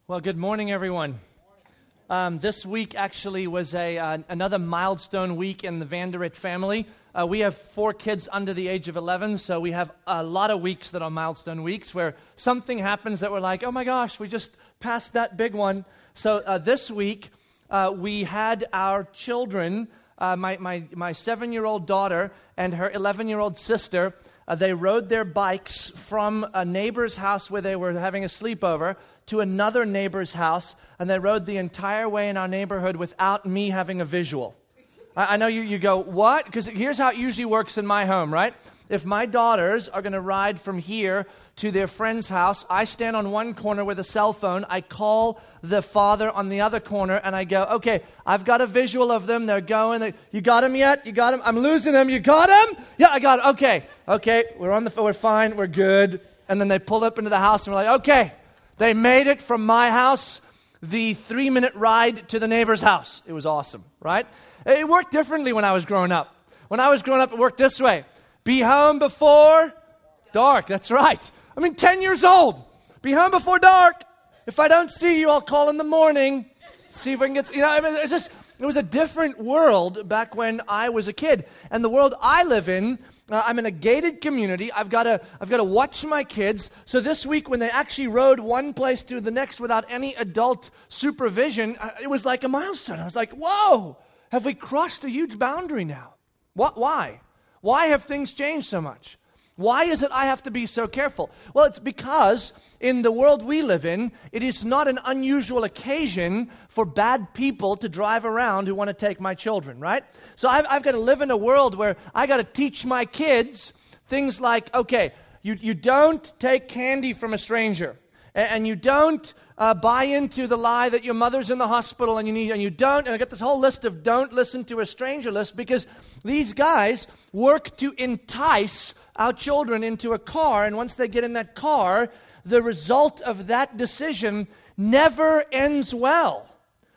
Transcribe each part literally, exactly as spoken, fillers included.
Well, good morning, everyone. Um, this week actually was a uh, another milestone week in the Vanderit family. Uh, we have four kids under the age of eleven, so we have a lot of weeks that are milestone weeks where something happens that we're like, oh my gosh, we just passed that big one. So uh, this week, uh, we had our children, uh, my, my, my seven-year-old daughter and her eleven-year-old sister. Uh, they rode their bikes from a neighbor's house where they were having a sleepover to another neighbor's house, and they rode the entire way in our neighborhood without me having a visual. I, I know you, you go, what? Because here's how it usually works in my home, right? If my daughters are going to ride from here to their friend's house, I stand on one corner with a cell phone, I call the father on the other corner, and I go, okay, I've got a visual of them, they're going, they, you got them yet? You got them? I'm losing them, you got them? Yeah, I got it, okay, okay, we're on the, we're fine, we're good. And then they pull up into the house, and we're like, okay, they made it from my house, the three-minute ride to the neighbor's house. It was awesome, right? It worked differently when I was growing up. When I was growing up, it worked this way. Be home before dark. That's right. I mean, ten years old. Be home before dark. If I don't see you, I'll call in the morning. See if I can get, you know, I mean, it's just, it was a different world back when I was a kid. And the world I live in, uh, I'm in a gated community. I've got to, I've got to watch my kids. So this week when they actually rode one place to the next without any adult supervision, uh, it was like a milestone. I was like, whoa, have we crossed a huge boundary now? What? Why? Why have things changed so much? Why is it I have to be so careful? Well, it's because in the world we live in, it is not an unusual occasion for bad people to drive around who want to take my children, right? So I've, I've got to live in a world where I got to teach my kids things like, okay, you, you don't take candy from a stranger, and, and you don't uh, buy into the lie that your mother's in the hospital and you need, and you don't, and I got this whole list of don't listen to a stranger list, because these guys work to entice our children into a car, and once they get in that car, the result of that decision never ends well.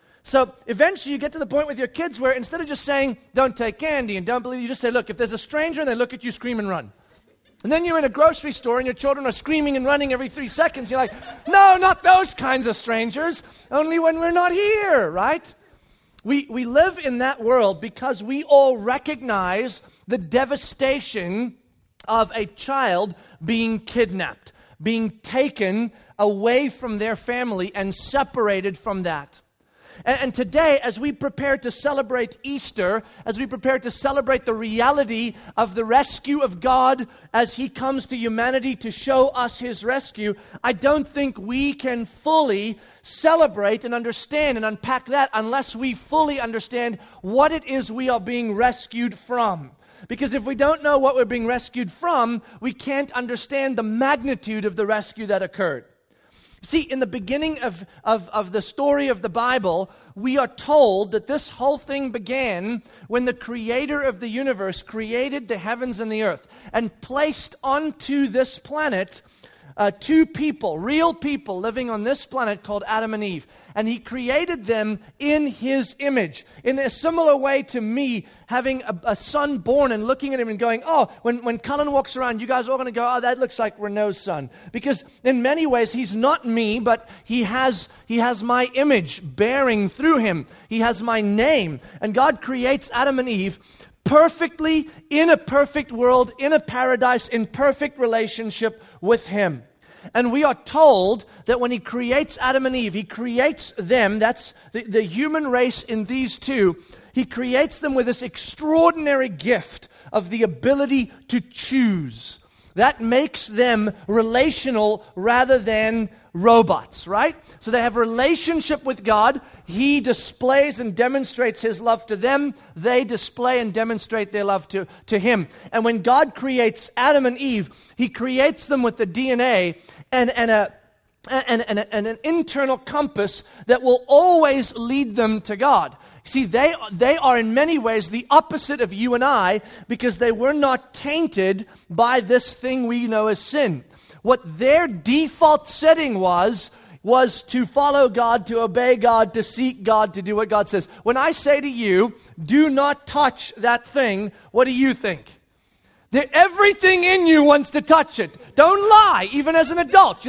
So eventually you get to the point with your kids where instead of just saying, don't take candy and don't believe, you just say, look, if there's a stranger and they look at you, scream and run. And then you're in a grocery store and your children are screaming and running every three seconds. You're like, no, not those kinds of strangers, only when we're not here, right? We, we live in that world because we all recognize the devastation of a child being kidnapped, being taken away from their family and separated from that. And, and today, as we prepare to celebrate Easter, as we prepare to celebrate the reality of the rescue of God as He comes to humanity to show us His rescue, I don't think we can fully celebrate and understand and unpack that unless we fully understand what it is we are being rescued from. Because if we don't know what we're being rescued from, we can't understand the magnitude of the rescue that occurred. See, in the beginning of, of, of the story of the Bible, we are told that this whole thing began when the creator of the universe created the heavens and the earth and placed onto this planet Uh, two people, real people living on this planet called Adam and Eve. And He created them in His image. In a similar way to me having a, a son born and looking at him and going, oh, when, when Cullen walks around, you guys are all going to go, oh, that looks like Renault's son. Because in many ways, he's not me, but he has, he has my image bearing through him. He has my name. And God creates Adam and Eve perfectly in a perfect world, in a paradise, in perfect relationship with Him. And we are told that when He creates Adam and Eve, He creates them, that's the, the human race in these two, He creates them with this extraordinary gift of the ability to choose. That makes them relational rather than robots, right? So they have a relationship with God. He displays and demonstrates His love to them. They display and demonstrate their love to, to Him. And when God creates Adam and Eve, He creates them with the D N A and, and, a, and, and, a, and an internal compass that will always lead them to God. See, they, they are in many ways the opposite of you and I because they were not tainted by this thing we know as sin. What their default setting was, was to follow God, to obey God, to seek God, to do what God says. When I say to you, do not touch that thing, what do you think? That everything in you wants to touch it. Don't lie, even as an adult. You're like,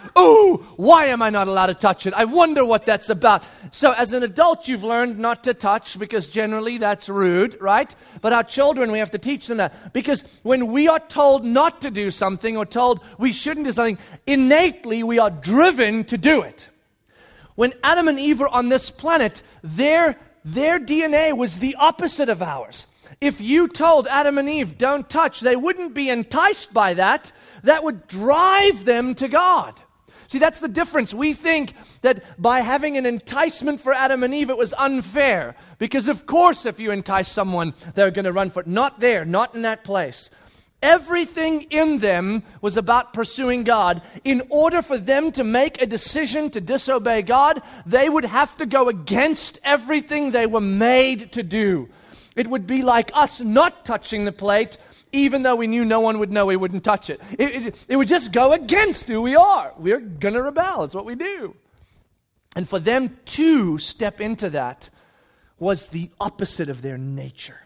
Oh, why am I not allowed to touch it? I wonder what that's about. So as an adult, you've learned not to touch because generally that's rude, right? But our children, we have to teach them that. Because when we are told not to do something or told we shouldn't do something, innately we are driven to do it. When Adam and Eve were on this planet, their, their D N A was the opposite of ours. If you told Adam and Eve, don't touch, they wouldn't be enticed by that. That would drive them to God. See, that's the difference. We think that by having an enticement for Adam and Eve, it was unfair. Because of course, if you entice someone, they're going to run for it. Not there, not in that place. Everything in them was about pursuing God. In order for them to make a decision to disobey God, they would have to go against everything they were made to do. It would be like us not touching the plate, even though we knew no one would know we wouldn't touch it. It, it, it would just go against who we are. We're going to rebel. It's what we do. And for them to step into that was the opposite of their nature.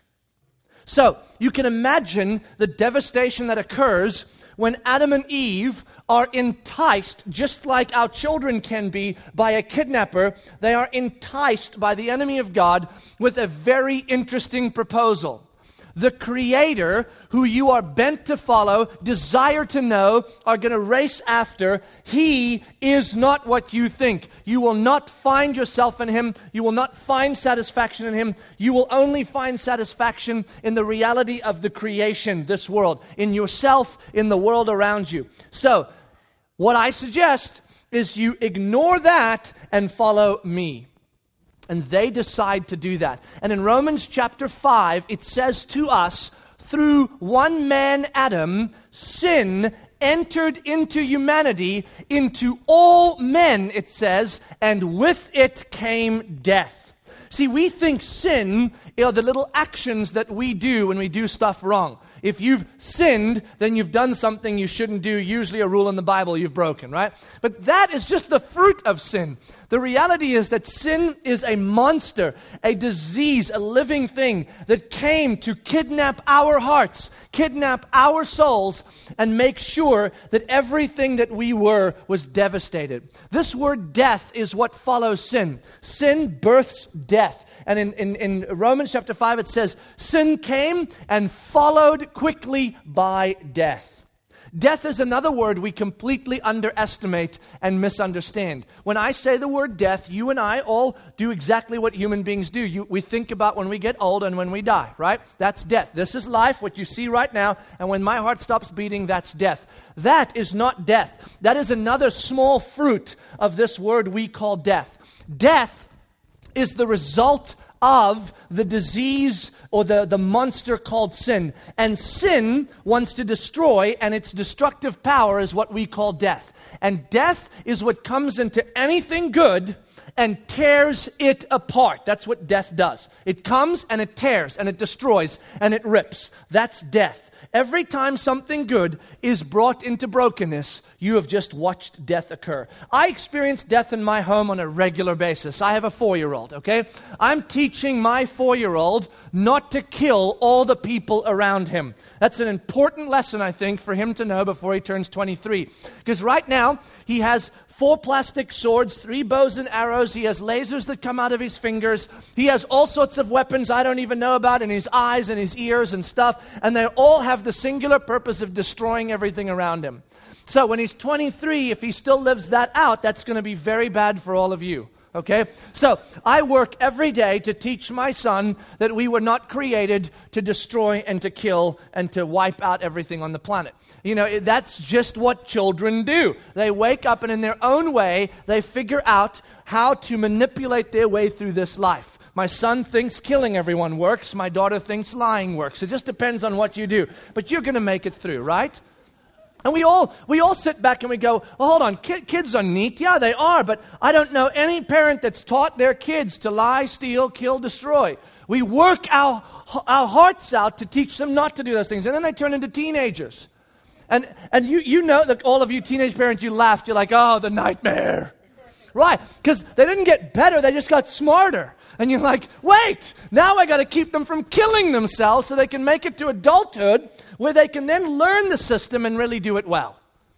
So you can imagine the devastation that occurs when Adam and Eve are enticed, just like our children can be, by a kidnapper. They are enticed by the enemy of God with a very interesting proposal. The Creator, who you are bent to follow, desire to know, are going to race after, He is not what you think. You will not find yourself in Him. You will not find satisfaction in Him. You will only find satisfaction in the reality of the creation, this world, in yourself, in the world around you. So, what I suggest is you ignore that and follow me. And they decide to do that. And in Romans chapter five, it says to us, through one man, Adam, sin entered into humanity, into all men, it says, and with it came death. See, we think sin are the little actions that we do when we do stuff wrong. If you've sinned, then you've done something you shouldn't do, usually a rule in the Bible you've broken, right? But that is just the fruit of sin. The reality is that sin is a monster, a disease, a living thing that came to kidnap our hearts, kidnap our souls, and make sure that everything that we were was devastated. This word death is what follows sin. Sin births death. And in, in, in Romans chapter five, it says, sin came and followed quickly by death. Death is another word we completely underestimate and misunderstand. When I say the word death, you and I all do exactly what human beings do. You, we think about when we get old and when we die, right? That's death. This is life, what you see right now, and when my heart stops beating, that's death. That is not death. That is another small fruit of this word we call death. Death is the result of the disease or the, the monster called sin. And sin wants to destroy, and its destructive power is what we call death. And death is what comes into anything good and tears it apart. That's what death does. It comes and it tears and it destroys and it rips. That's death. Every time something good is brought into brokenness, you have just watched death occur. I experience death in my home on a regular basis. I have a four-year-old, okay? I'm teaching my four-year-old not to kill all the people around him. That's an important lesson, I think, for him to know before he turns twenty-three. Because right now, he has four plastic swords, three bows and arrows. He has lasers that come out of his fingers. He has all sorts of weapons I don't even know about in his eyes and his ears and stuff. And they all have the singular purpose of destroying everything around him. So when he's twenty-three, if he still lives that out, that's going to be very bad for all of you. Okay? So I work every day to teach my son that we were not created to destroy and to kill and to wipe out everything on the planet. You know, that's just what children do. They wake up and in their own way, they figure out how to manipulate their way through this life. My son thinks killing everyone works. My daughter thinks lying works. It just depends on what you do. But you're going to make it through, right? And we all we all sit back and we go, well, hold on, Ki- kids are neat. Yeah, they are, but I don't know any parent that's taught their kids to lie, steal, kill, destroy. We work our, our hearts out to teach them not to do those things, and then they turn into teenagers. And and you you know that all of you teenage parents, you laughed. You're like, oh, the nightmare. Right, because they didn't get better, they just got smarter. And you're like, wait, now I got to keep them from killing themselves so they can make it to adulthood where they can then learn the system and really do it well.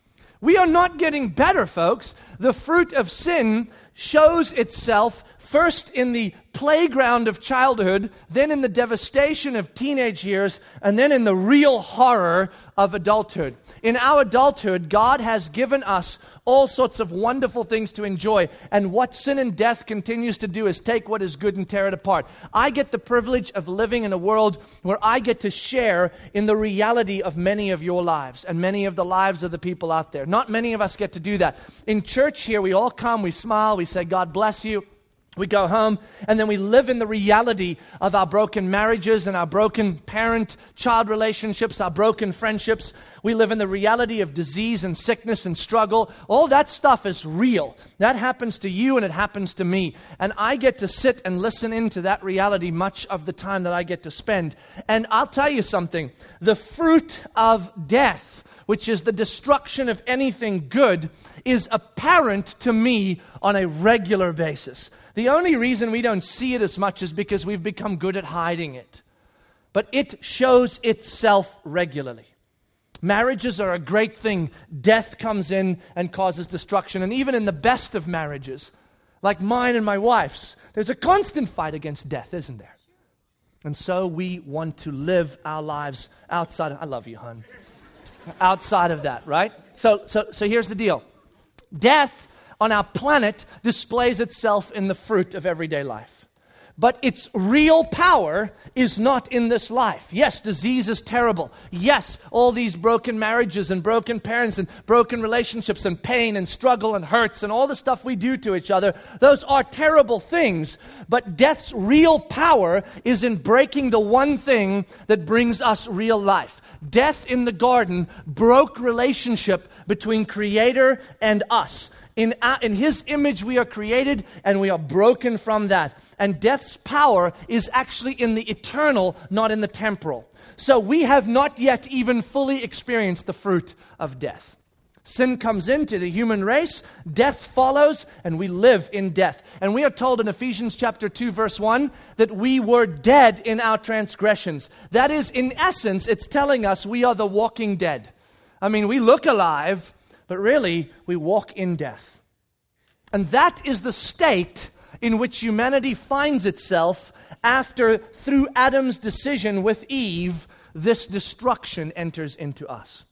We are not getting better, folks. The fruit of sin shows itself first in the playground of childhood, then in the devastation of teenage years, and then in the real horror of adulthood. In our adulthood, God has given us all sorts of wonderful things to enjoy. And what sin and death continues to do is take what is good and tear it apart. I get the privilege of living in a world where I get to share in the reality of many of your lives and many of the lives of the people out there. Not many of us get to do that. In church here, we all come, we smile, we say, God bless you. We go home, and then we live in the reality of our broken marriages and our broken parent-child relationships, our broken friendships. We live in the reality of disease and sickness and struggle. All that stuff is real. That happens to you and it happens to me. And I get to sit and listen into that reality much of the time that I get to spend. And I'll tell you something. The fruit of death, which is the destruction of anything good, is apparent to me on a regular basis. The only reason we don't see it as much is because we've become good at hiding it. But it shows itself regularly. Marriages are a great thing. Death comes in and causes destruction. And even in the best of marriages, like mine and my wife's, there's a constant fight against death, isn't there? And so we want to live our lives outside of, I love you, hon. Outside of that, right? So, so, so here's the deal. Death on our planet displays itself in the fruit of everyday life. But its real power is not in this life. Yes, disease is terrible. Yes, all these broken marriages and broken parents and broken relationships and pain and struggle and hurts and all the stuff we do to each other, those are terrible things. But death's real power is in breaking the one thing that brings us real life. Death in the garden broke relationship between Creator and us. In, uh, in His image we are created, and we are broken from that. And death's power is actually in the eternal, not in the temporal. So we have not yet even fully experienced the fruit of death. Sin comes into the human race, death follows, and we live in death. And we are told in Ephesians chapter two, verse one, that we were dead in our transgressions. That is, in essence, it's telling us we are the walking dead. I mean, we look alive, but really, we walk in death. And that is the state in which humanity finds itself after, through Adam's decision with Eve, this destruction enters into us.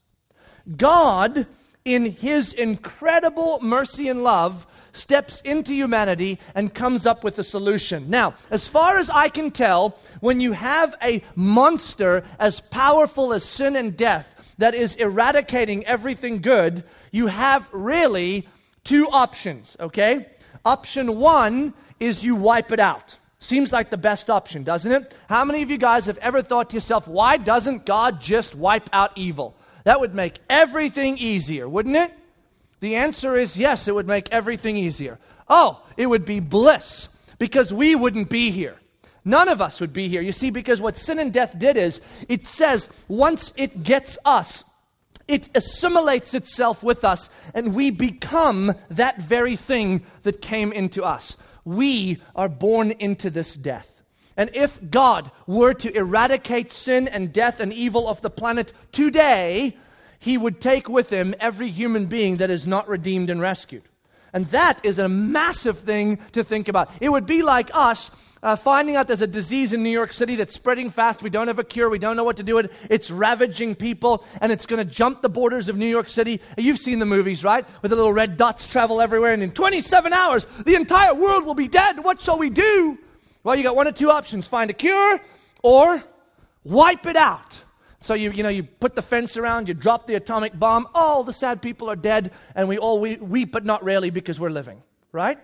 God, in His incredible mercy and love, steps into humanity and comes up with a solution. Now, as far as I can tell, when you have a monster as powerful as sin and death that is eradicating everything good, you have really two options, okay? Option one is you wipe it out. Seems like the best option, doesn't it? How many of you guys have ever thought to yourself, why doesn't God just wipe out evil? That would make everything easier, wouldn't it? The answer is yes, it would make everything easier. Oh, it would be bliss, because we wouldn't be here. None of us would be here. You see, because what sin and death did is, it says once it gets us, it assimilates itself with us, and we become that very thing that came into us. We are born into this death. And if God were to eradicate sin and death and evil off the planet today, He would take with Him every human being that is not redeemed and rescued. And that is a massive thing to think about. It would be like us Uh, finding out there's a disease in New York City that's spreading fast. We don't have a cure. We don't know what to do with it. It's ravaging people, and it's going to jump the borders of New York City. You've seen the movies, right? With the little red dots travel everywhere, and in twenty-seven hours, the entire world will be dead. What shall we do? Well, you got one of two options. Find a cure or wipe it out. So you you know, you put the fence around, you drop the atomic bomb. All the sad people are dead, and we all we- weep, but not really, because we're living, right?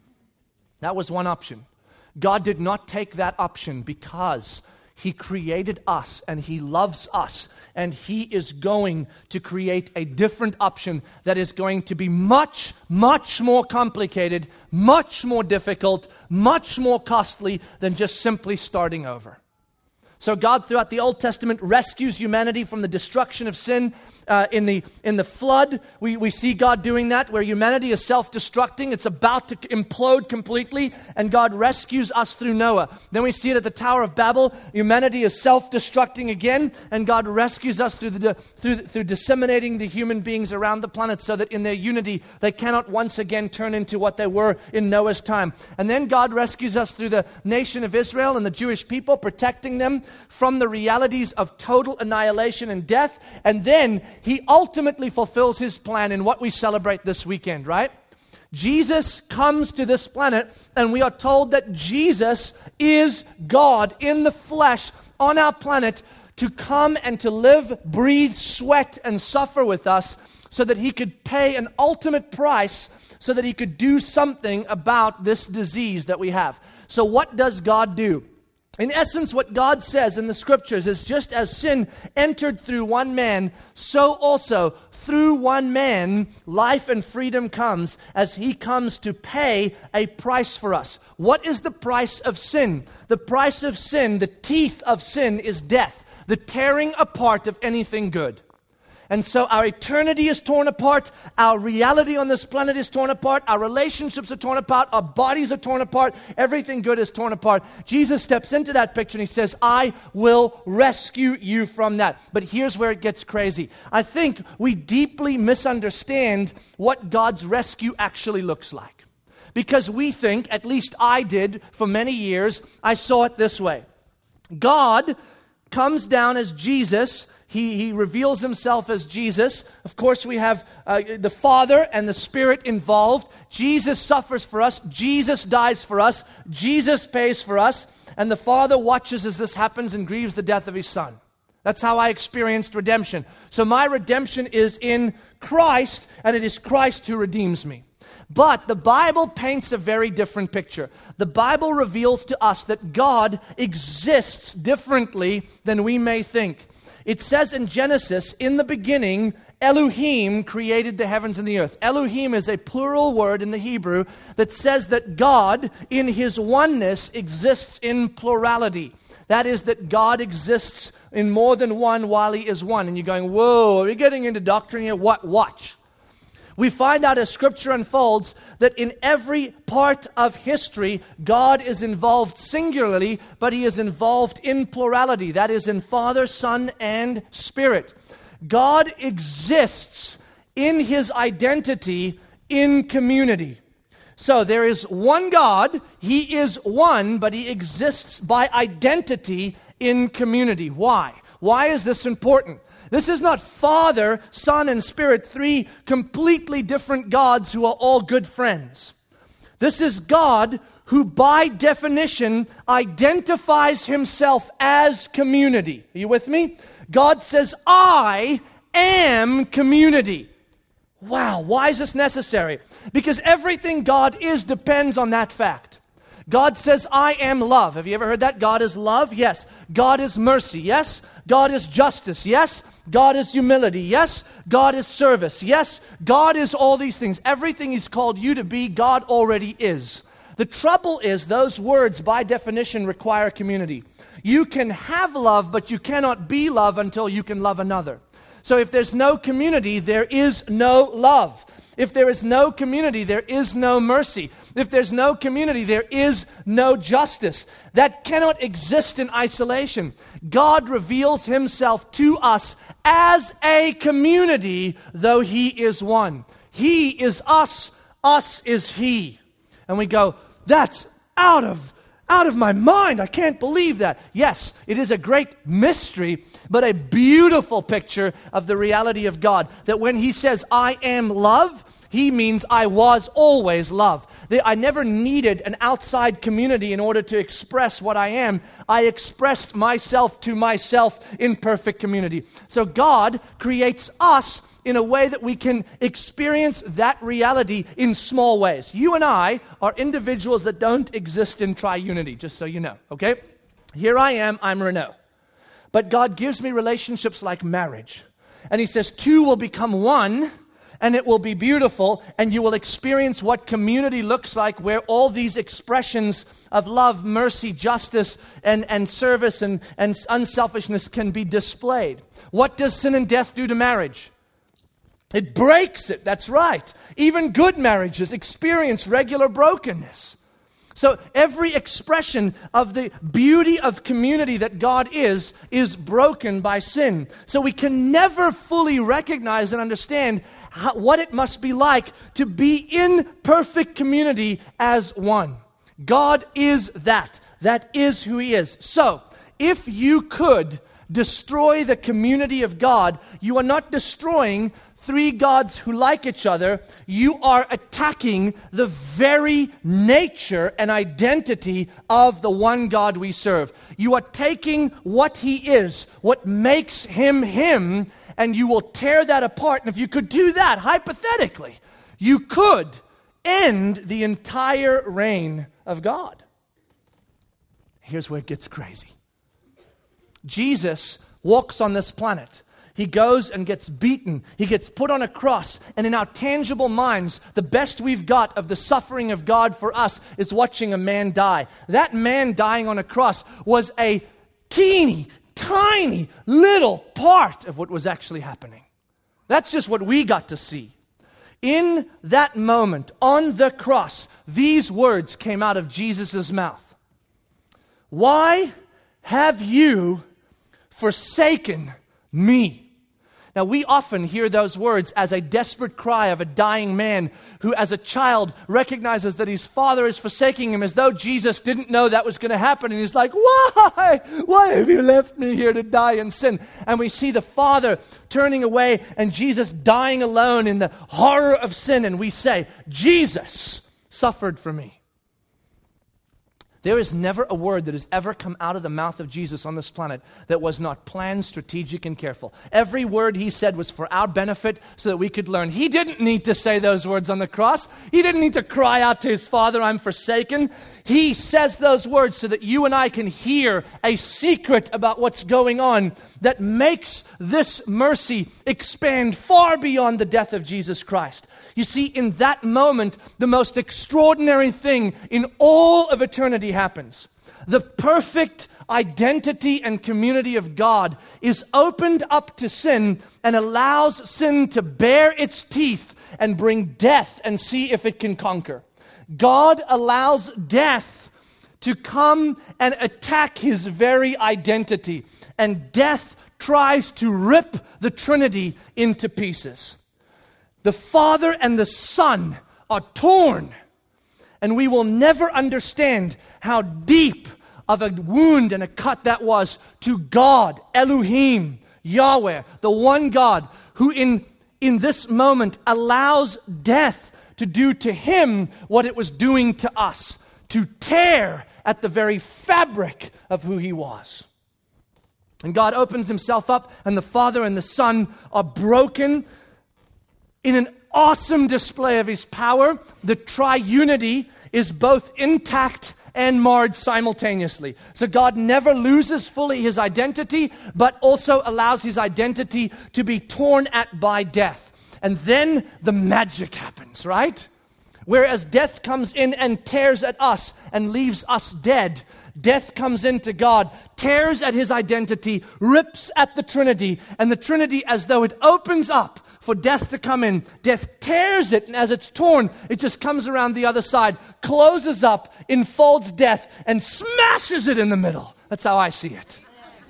That was one option. God did not take that option because He created us and He loves us, and He is going to create a different option that is going to be much, much more complicated, much more difficult, much more costly than just simply starting over. So God, throughout the Old Testament, rescues humanity from the destruction of sin uh, in the in the flood. We, we see God doing that, where humanity is self-destructing. It's about to implode completely, and God rescues us through Noah. Then we see it at the Tower of Babel. Humanity is self-destructing again, and God rescues us through the through through disseminating the human beings around the planet, so that in their unity they cannot once again turn into what they were in Noah's time. And then God rescues us through the nation of Israel and the Jewish people, protecting them from the realities of total annihilation and death. And then He ultimately fulfills His plan in what we celebrate this weekend, right? Jesus comes to this planet, and we are told that Jesus is God in the flesh on our planet to come and to live, breathe, sweat, and suffer with us, so that He could pay an ultimate price, so that He could do something about this disease that we have. So what does God do? In essence, what God says in the Scriptures is, just as sin entered through one man, so also through one man life and freedom comes, as He comes to pay a price for us. What is the price of sin? The price of sin, the teeth of sin, is death, the tearing apart of anything good. And so our eternity is torn apart, our reality on this planet is torn apart, our relationships are torn apart, our bodies are torn apart, everything good is torn apart. Jesus steps into that picture and He says, I will rescue you from that. But here's where it gets crazy. I think we deeply misunderstand what God's rescue actually looks like. Because we think, at least I did for many years, I saw it this way. God comes down as Jesus. He, he reveals Himself as Jesus. Of course, we have uh, the Father and the Spirit involved. Jesus suffers for us. Jesus dies for us. Jesus pays for us. And the Father watches as this happens and grieves the death of His Son. That's how I experienced redemption. So my redemption is in Christ, and it is Christ who redeems me. But the Bible paints a very different picture. The Bible reveals to us that God exists differently than we may think. It says in Genesis, in the beginning, Elohim created the heavens and the earth. Elohim is a plural word in the Hebrew that says that God, in His oneness, exists in plurality. That is, that God exists in more than one while He is one. And you're going, whoa, are we getting into doctrine here? What? Watch. We find out as Scripture unfolds that in every part of history, God is involved singularly, but He is involved in plurality. That is, in Father, Son, and Spirit. God exists in His identity in community. So there is one God, He is one, but He exists by identity in community. Why? Why is this important? This is not Father, Son, and Spirit, three completely different gods who are all good friends. This is God who, by definition, identifies Himself as community. Are you with me? God says, I am community. Wow, why is this necessary? Because everything God is depends on that fact. God says, I am love. Have you ever heard that? God is love? Yes. God is mercy? Yes. God is justice? Yes. God is humility? Yes. God is service? Yes. God is all these things. Everything He's called you to be, God already is. The trouble is, those words, by definition, require community. You can have love, but you cannot be love until you can love another. So if there's no community, there is no love. If there is no community, there is no mercy. If there's no community, there is no justice. That cannot exist in isolation. God reveals Himself to us as a community, though He is one. He is us, us is He. And we go, that's out of Out of my mind. I can't believe that. Yes, it is a great mystery, but a beautiful picture of the reality of God. That when He says, I am love, He means I was always love. I never needed an outside community in order to express what I am. I expressed myself to myself in perfect community. So God creates us in a way that we can experience that reality in small ways. You and I are individuals that don't exist in triunity, just so you know, okay? Here I am, I'm Renault. But God gives me relationships like marriage. And He says, two will become one, and it will be beautiful, and you will experience what community looks like, where all these expressions of love, mercy, justice, and, and service, and, and unselfishness can be displayed. What does sin and death do to marriage? It breaks it, that's right. Even good marriages experience regular brokenness. So every expression of the beauty of community that God is, is broken by sin. So we can never fully recognize and understand how, what it must be like to be in perfect community as one. God is that. That is who He is. So, if you could destroy the community of God, you are not destroying three gods who like each other. You are attacking the very nature and identity of the one God we serve. You are taking what He is, what makes Him Him, and you will tear that apart. And if you could do that, hypothetically, you could end the entire reign of God. Here's where it gets crazy. Jesus walks on this planet. He goes and gets beaten. He gets put on a cross. And in our tangible minds, the best we've got of the suffering of God for us is watching a man die. That man dying on a cross was a teeny, tiny, little part of what was actually happening. That's just what we got to see. In that moment, on the cross, these words came out of Jesus' mouth. Why have you forsaken me? Now, we often hear those words as a desperate cry of a dying man who, as a child, recognizes that his father is forsaking him, as though Jesus didn't know that was going to happen. And he's like, why? Why have you left me here to die in sin? And we see the father turning away and Jesus dying alone in the horror of sin. And we say, Jesus suffered for me. There is never a word that has ever come out of the mouth of Jesus on this planet that was not planned, strategic, and careful. Every word He said was for our benefit so that we could learn. He didn't need to say those words on the cross. He didn't need to cry out to His Father, I'm forsaken. He says those words so that you and I can hear a secret about what's going on that makes this mercy expand far beyond the death of Jesus Christ. You see, in that moment, the most extraordinary thing in all of eternity happens. The perfect identity and community of God is opened up to sin and allows sin to bare its teeth and bring death and see if it can conquer. God allows death to come and attack His very identity, and death tries to rip the Trinity into pieces. The Father and the Son are torn, and we will never understand how deep of a wound and a cut that was to God, Elohim, Yahweh, the one God who in, in this moment allows death to do to Him what it was doing to us, to tear at the very fabric of who He was. And God opens Himself up, and the Father and the Son are broken. In an awesome display of His power, the triunity is both intact and marred simultaneously. So God never loses fully His identity, but also allows His identity to be torn at by death. And then the magic happens, right? Whereas death comes in and tears at us and leaves us dead, death comes into God, tears at His identity, rips at the Trinity, and the Trinity, as though it opens up for death to come in, death tears it, and as it's torn, it just comes around the other side, closes up, enfolds death, and smashes it in the middle. That's how I see it.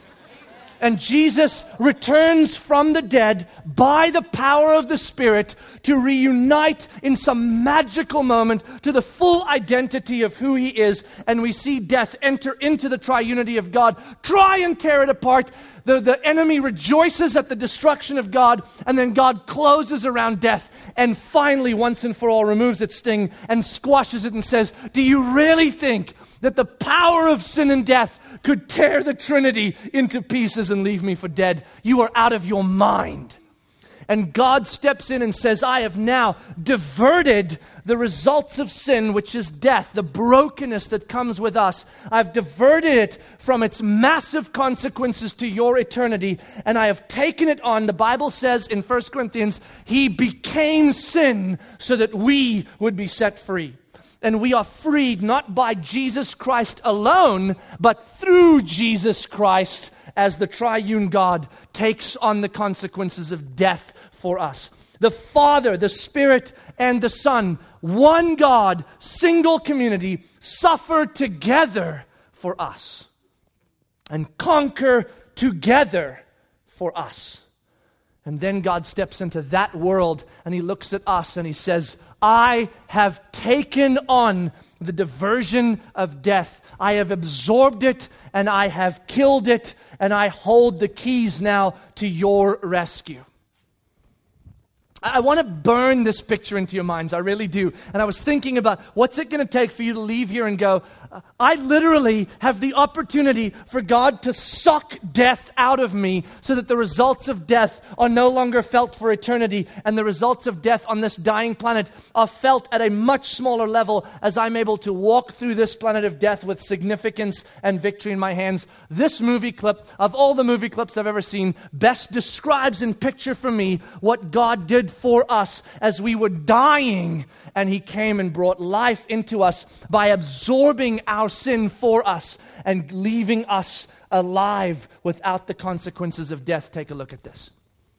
And Jesus returns from the dead by the power of the Spirit to reunite in some magical moment to the full identity of who He is. And we see death enter into the triunity of God, try and tear it apart. The, the enemy rejoices at the destruction of God, and then God closes around death and finally, once and for all, removes its sting and squashes it and says, do you really think that the power of sin and death could tear the Trinity into pieces and leave me for dead? You are out of your mind. And God steps in and says, I have now diverted the results of sin, which is death, the brokenness that comes with us. I've diverted it from its massive consequences to your eternity, and I have taken it on. The Bible says in First Corinthians, He became sin so that we would be set free. And we are freed not by Jesus Christ alone, but through Jesus Christ as the triune God takes on the consequences of death for us. The Father, the Spirit, and the Son, one God, single community, suffer together for us and conquer together for us. And then God steps into that world and He looks at us and He says, I have taken on the diversion of death. I have absorbed it and I have killed it, and I hold the keys now to your rescue. I want to burn this picture into your minds. I really do. And I was thinking about what's it going to take for you to leave here and go, I literally have the opportunity for God to suck death out of me so that the results of death are no longer felt for eternity, and the results of death on this dying planet are felt at a much smaller level as I'm able to walk through this planet of death with significance and victory in my hands. This movie clip, of all the movie clips I've ever seen, best describes in picture for me what God did for us as we were dying, and He came and brought life into us by absorbing our sin for us and leaving us alive without the consequences of death. Take a look at this.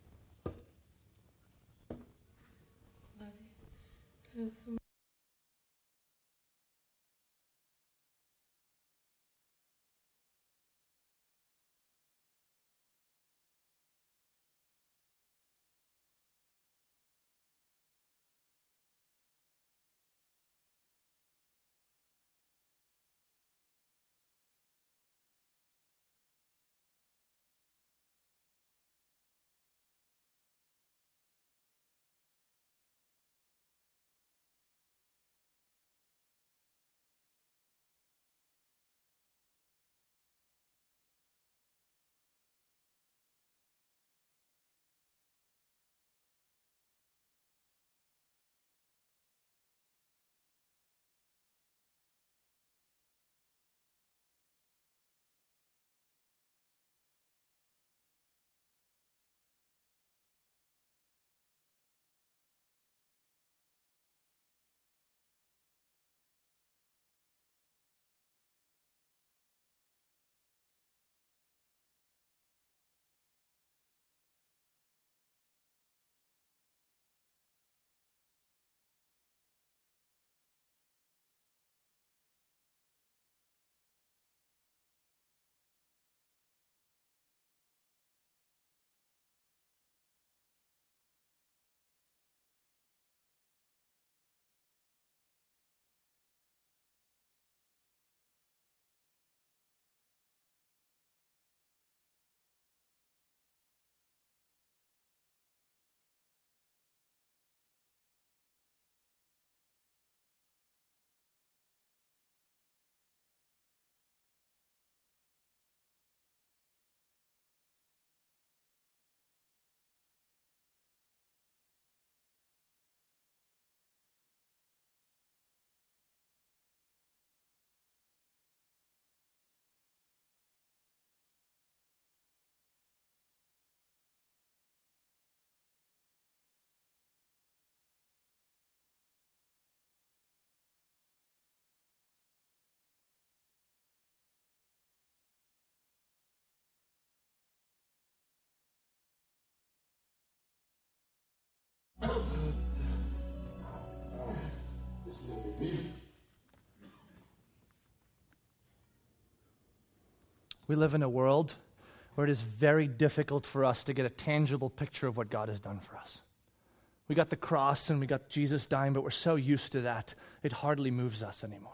We live in a world where it is very difficult for us to get a tangible picture of what God has done for us. We got the cross and we got Jesus dying, but we're so used to that, it hardly moves us anymore.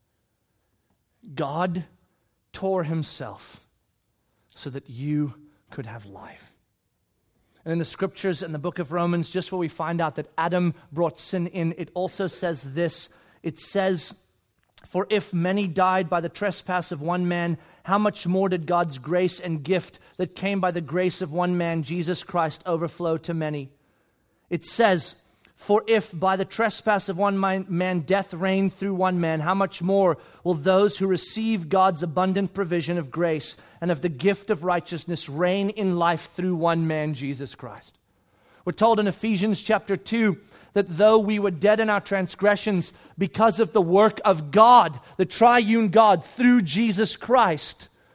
God tore Himself so that you could have life. And in the scriptures in the book of Romans, just where we find out that Adam brought sin in, it also says this. It says, for if many died by the trespass of one man, how much more did God's grace and gift that came by the grace of one man, Jesus Christ, overflow to many? It says, for if by the trespass of one man death reigned through one man, how much more will those who receive God's abundant provision of grace and of the gift of righteousness reign in life through one man, Jesus Christ? We're told in Ephesians chapter two that though we were dead in our transgressions, because of the work of God, the triune God, through Jesus Christ,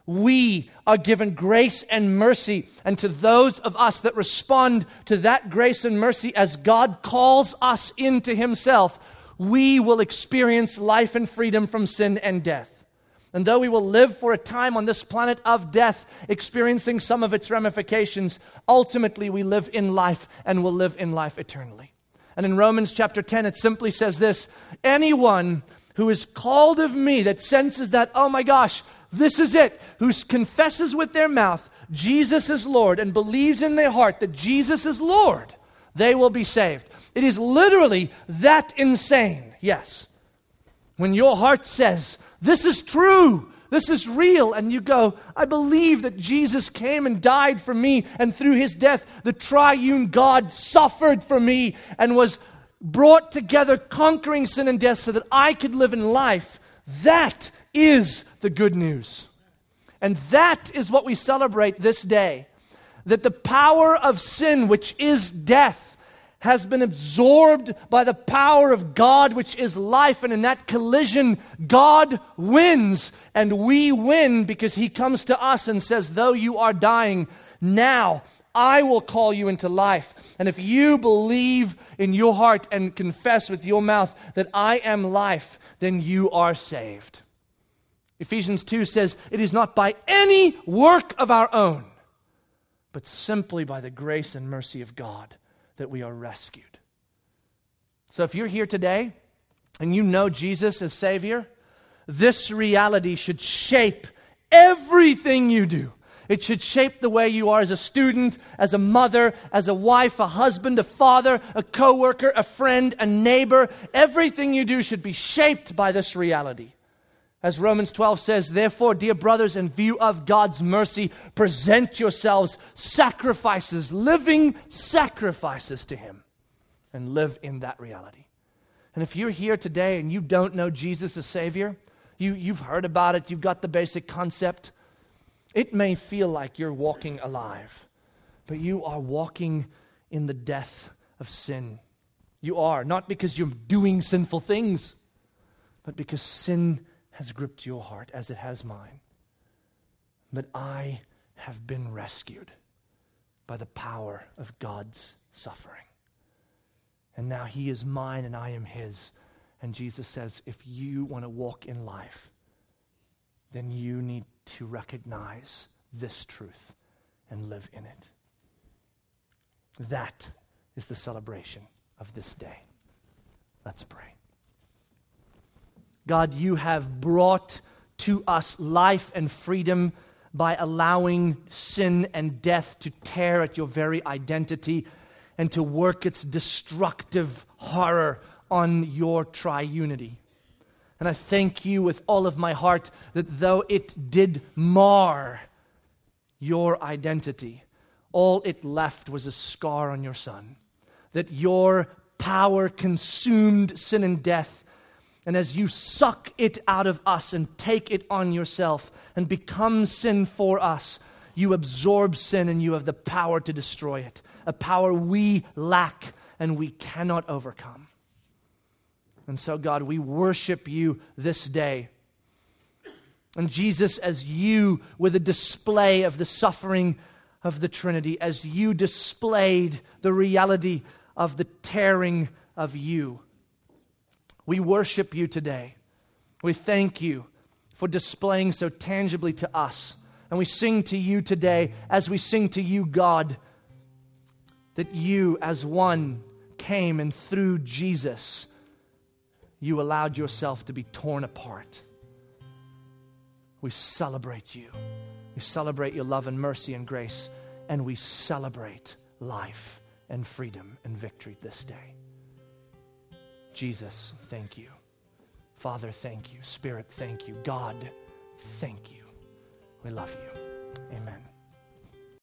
we are given grace and mercy. And to those of us that respond to that grace and mercy as God calls us into Himself, we will experience life and freedom from sin and death. And though we will live for a time on this planet of death, experiencing some of its ramifications, ultimately we live in life and will live in life eternally. And in Romans chapter ten, it simply says this: anyone who is called of me, that senses that, oh my gosh, this is it, who confesses with their mouth Jesus is Lord and believes in their heart that Jesus is Lord, they will be saved. It is literally that insane, yes. When your heart says, this is true, this is real, and you go, I believe that Jesus came and died for me, and through His death, the triune God suffered for me and was brought together, conquering sin and death so that I could live in life. That is the good news. And that is what we celebrate this day. That the power of sin, which is death, has been absorbed by the power of God, which is life. And in that collision, God wins. And we win because He comes to us and says, though you are dying, now I will call you into life. And if you believe in your heart and confess with your mouth that I am life, then you are saved. Ephesians two says, it is not by any work of our own, but simply by the grace and mercy of God that we are rescued. So if you're here today and you know Jesus as Savior, this reality should shape everything you do. It should shape the way you are as a student, as a mother, as a wife, a husband, a father, a coworker, a friend, a neighbor. Everything you do should be shaped by this reality. As Romans twelve says, therefore, dear brothers, in view of God's mercy, present yourselves sacrifices, living sacrifices to Him, and live in that reality. And if you're here today and you don't know Jesus as Savior, you, you've heard about it, you've got the basic concept, it may feel like you're walking alive, but you are walking in the death of sin. You are, not because you're doing sinful things, but because sin has gripped your heart as it has mine. But I have been rescued by the power of God's suffering. And now He is mine and I am His. And Jesus says, if you want to walk in life, then you need to recognize this truth and live in it. That is the celebration of this day. Let's pray. God, you have brought to us life and freedom by allowing sin and death to tear at your very identity and to work its destructive horror on your triunity. And I thank you with all of my heart that though it did mar your identity, all it left was a scar on your Son. That your power consumed sin and death. And as you suck it out of us and take it on yourself and become sin for us, you absorb sin and you have the power to destroy it. A power we lack and we cannot overcome. And so, God, we worship you this day. And Jesus, as you were the display of the suffering of the Trinity, as you displayed the reality of the tearing of you, we worship you today. We thank you for displaying so tangibly to us. And we sing to you today, as we sing to you, God, that you as one came and through Jesus, you allowed yourself to be torn apart. We celebrate you. We celebrate your love and mercy and grace. And we celebrate life and freedom and victory this day. Jesus, thank you. Father, thank you. Spirit, thank you. God, thank you. We love you. Amen.